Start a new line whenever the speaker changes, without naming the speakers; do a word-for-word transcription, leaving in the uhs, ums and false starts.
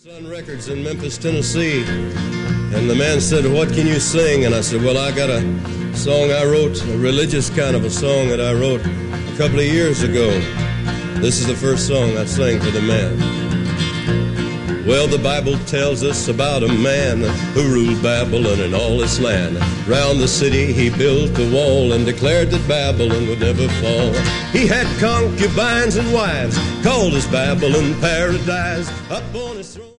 Sun Records in Memphis, Tennessee, and the man said, "What can you sing?" And I said, "Well, I got a song I wrote, a religious kind of a song that I wrote a couple of years ago. This is the first song I sang for the man." Well, the Bible tells us about a man who ruled Babylon and all its land. Round the city he built a wall and declared that Babylon would never fall. He had concubines and wives, called his Babylon paradise. Up on his throne